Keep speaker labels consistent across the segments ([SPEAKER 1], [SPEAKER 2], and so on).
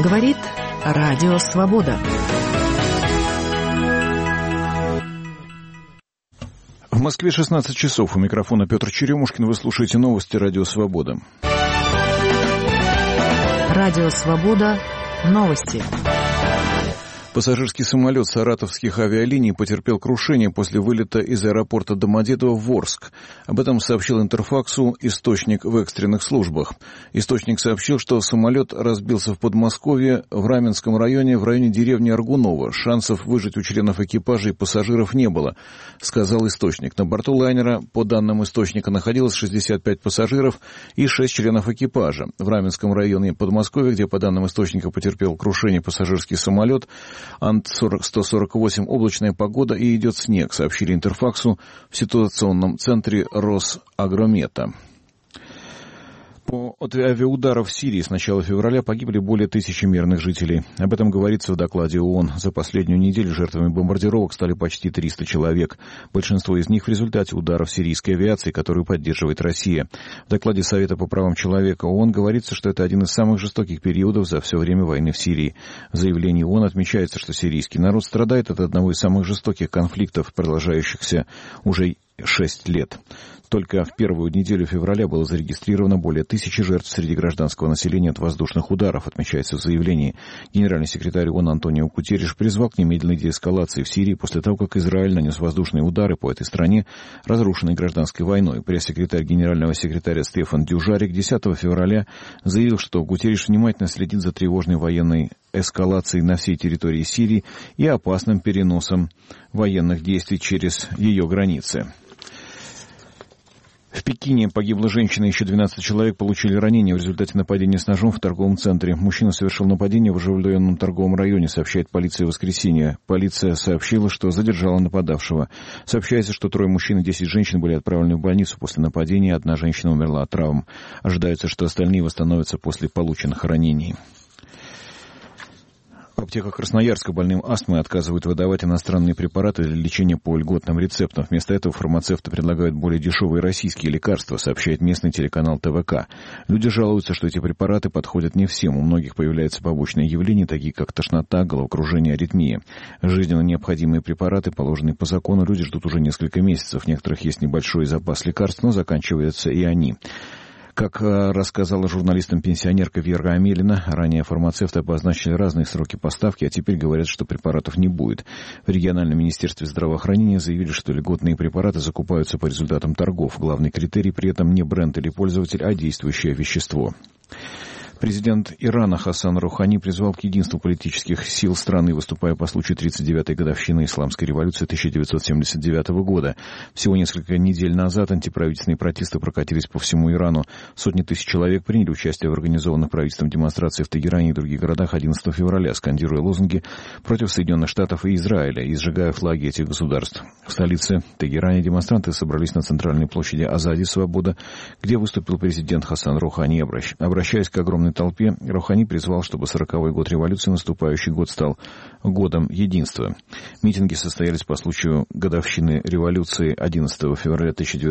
[SPEAKER 1] Говорит Радио Свобода.
[SPEAKER 2] В Москве 16 часов. У микрофона Петр Черемушкин. Вы слушаете новости Радио Свобода.
[SPEAKER 1] Радио Свобода. Новости.
[SPEAKER 2] Пассажирский самолет саратовских авиалиний потерпел крушение после вылета из аэропорта Домодедово в Орск. Об этом сообщил Интерфаксу источник в экстренных службах. Источник сообщил, что самолет разбился в Подмосковье, в Раменском районе, в районе деревни Аргуново. Шансов выжить у членов экипажа и пассажиров не было, сказал источник. На борту лайнера, по данным источника, находилось 65 пассажиров и 6 членов экипажа. В Раменском районе Подмосковья, где, по данным источника, потерпел крушение пассажирский самолет Ан-148, облачная погода и идет снег, сообщили Интерфаксу в ситуационном центре Росагромета. От авиаударов в Сирии с начала февраля погибли более 1000 мирных жителей. Об этом говорится в докладе ООН. За последнюю неделю жертвами бомбардировок стали почти 300 человек. Большинство из них в результате ударов сирийской авиации, которую поддерживает Россия. В докладе Совета по правам человека ООН говорится, что это один из самых жестоких периодов за все время войны в Сирии. В заявлении ООН отмечается, что сирийский народ страдает от одного из самых жестоких конфликтов, продолжающихся уже 6 лет. Только в первую неделю февраля было зарегистрировано более 1000 жертв среди гражданского населения от воздушных ударов, отмечается в заявлении. Генеральный секретарь ООН Антонио Гутерриш призвал к немедленной деэскалации в Сирии после того, как Израиль нанес воздушные удары по этой стране, разрушенной гражданской войной. Пресс-секретарь генерального секретаря Стефан Дюжарик 10 февраля заявил, что Гутерриш внимательно следит за тревожной военной эскалацией на всей территории Сирии и опасным переносом военных действий через ее границы. В Пекине погибла женщина, еще 12 человек получили ранения в результате нападения с ножом в торговом центре. Мужчина совершил нападение в оживленном торговом районе, сообщает полиция в воскресенье. Полиция сообщила, что задержала нападавшего. Сообщается, что 3 мужчин и 10 женщин были отправлены в больницу после нападения, 1 женщина умерла от травм. Ожидается, что остальные восстановятся после полученных ранений. В аптеках Красноярска больным астмой отказывают выдавать иностранные препараты для лечения по льготным рецептам. Вместо этого фармацевты предлагают более дешевые российские лекарства, сообщает местный телеканал ТВК. Люди жалуются, что эти препараты подходят не всем. У многих появляются побочные явления, такие как тошнота, головокружение, аритмия. Жизненно необходимые препараты, положенные по закону, люди ждут уже несколько месяцев. В некоторых есть небольшой запас лекарств, но заканчиваются и они. Как рассказала журналистам пенсионерка Вера Амелина, ранее фармацевты обозначили разные сроки поставки, а теперь говорят, что препаратов не будет. В региональном министерстве здравоохранения заявили, что льготные препараты закупаются по результатам торгов. Главный критерий при этом не бренд или пользователь, а действующее вещество. Президент Ирана Хасан Рухани призвал к единству политических сил страны, выступая по случаю 39-й годовщины Исламской революции 1979 года. Всего несколько недель назад антиправительственные протесты прокатились по всему Ирану. Сотни тысяч человек приняли участие в организованных правительством демонстрациях в Тегеране и других городах 11 февраля, скандируя лозунги против Соединенных Штатов и Израиля и сжигая флаги этих государств. В столице Тегеране демонстранты собрались на центральной площади Азади Свобода, где выступил президент Хасан Рухани. Обращаясь к огромной толпе, Рухани призвал, чтобы 40-й год революции, наступающий год, стал годом единства. Митинги состоялись по случаю годовщины революции 11 февраля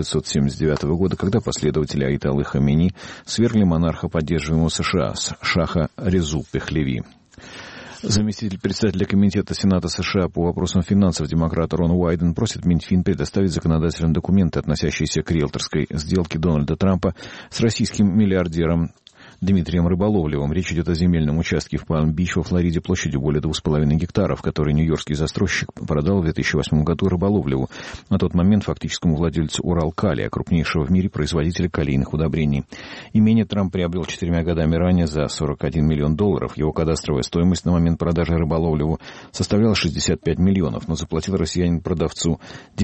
[SPEAKER 2] 1979 года, когда последователи Аятоллы Хамени свергли монарха, поддерживаемого США, Шаха Резу Пехлеви. Заместитель председателя Комитета Сената США по вопросам финансов демократ Рон Уайден просит Минфин предоставить законодательные документы, относящиеся к риэлторской сделке Дональда Трампа с российским миллиардером Дмитрием Рыболовлевым. Речь идет о земельном участке в Палм-Бич во Флориде площадью более 2,5 гектаров, который нью-йоркский застройщик продал в 2008 году Рыболовлеву, на тот момент фактическому владельцу Уралкалия, крупнейшего в мире производителя калийных удобрений. Имение Трамп приобрел 4 годами ранее за $41 миллион. Его кадастровая стоимость на момент продажи Рыболовлеву составляла 65 миллионов, но заплатил россиянин продавцу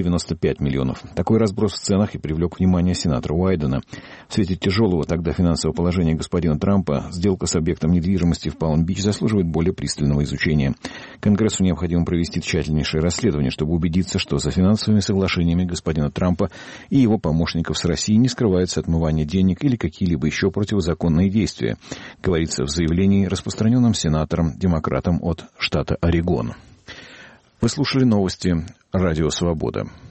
[SPEAKER 2] 95 миллионов. Такой разброс в ценах и привлек внимание сенатора Уайдена. В свете тяжелого тогда финансового положения господина Трампа сделка с объектом недвижимости в Палм-Бич заслуживает более пристального изучения. Конгрессу необходимо провести тщательнейшее расследование, чтобы убедиться, что за финансовыми соглашениями господина Трампа и его помощников с Россией не скрывается отмывание денег или какие-либо еще противозаконные действия, говорится в заявлении, распространенном сенатором-демократом от штата Орегон. Вы слушали новости Радио Свобода.